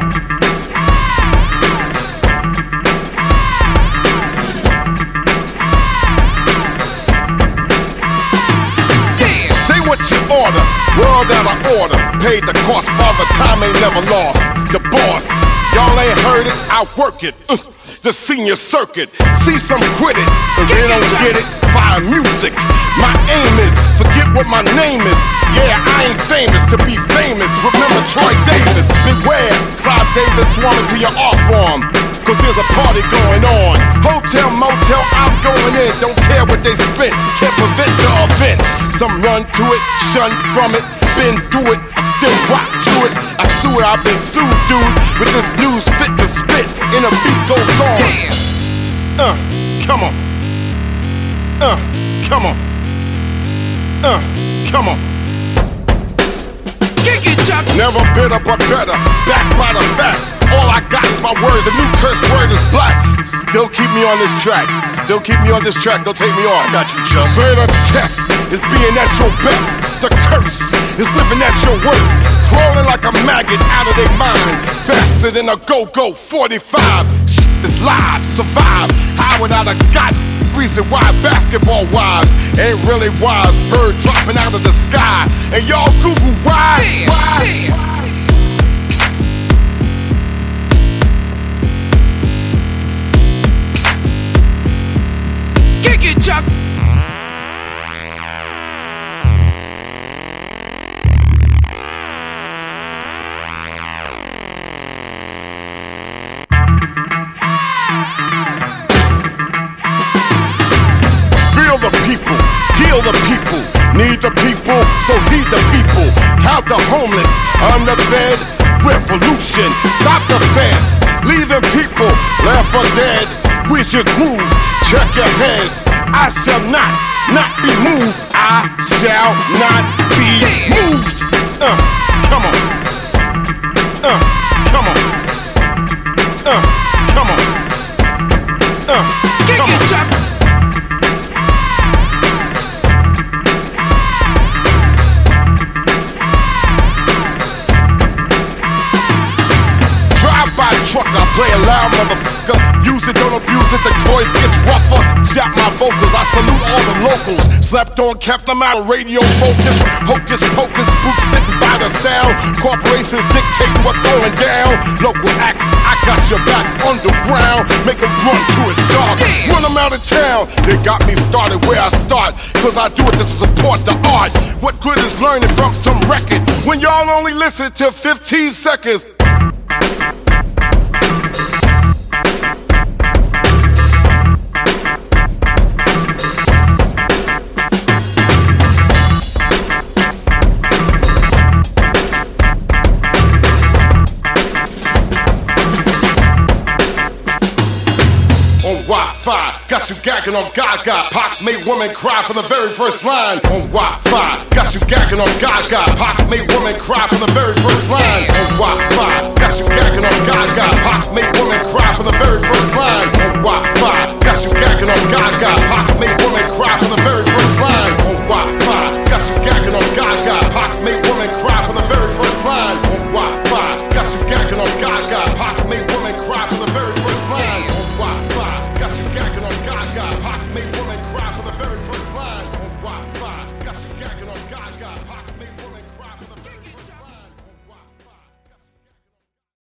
Order, world out of order. Paid the cost, father time ain't never lost. The boss, y'all ain't heard it, I work it. The senior circuit, see some quit it, cause they don't get it via music. My aim is, forget what my name is. Yeah, I ain't famous to be famous. Remember Troy Davis, beware. Clive Davis wanted to your art form, cause there's a party going on. Hotel, motel, I'm going in. Don't care what they spent, can't prevent the event. Some run to it, shun from it. Been through it, I still rock to it. I sue it, I've been sued, dude. With this news fit to spit, in a beat goes on. Come on. Come on. Come on. Kick it, Chuck. Never bitter but better, backed by the fact. All I got is my word, the new curse word is black. Still keep me on this track, still keep me on this track, don't take me off. Got you, Chuck. Say the test is being at your best. The curse is living at your worst. Crawling like a maggot out of their mind. Faster than a go-go 45. Is live, survive. How would I have got reason why basketball wives ain't really wise. Bird dropping out of the sky. And y'all Google why? Kick it, Chuck. Feel the people, heal the people, need the people, so heed the people. Count the homeless, underfed, revolution, stop the feds, leaving people left for dead. Where's your groove? Check your heads. I shall not be moved. I shall not be moved. Come on. Come on. Come on. Kick it, Chuck. By truck, I play a loud motherfucker. Use it, don't abuse it, the voice gets rougher. Shot my vocals, I salute all the locals. Slept on, kept them out of radio focus. Hocus pocus, boots sitting by the sound. Corporations dictating what's going down. Local acts, I got your back underground. Make them run to it, dark. Run them out of town. They got me started where I start, cause I do it to support the art. What good is learning from some record when y'all only listen to 15 seconds? Wi-Fi, got you gagging on Gaga. Pac made woman cry from the very first line. On Wi-Fi, got you gagging on Gaga. Pac made woman cry from the very first line. On Wi-Fi.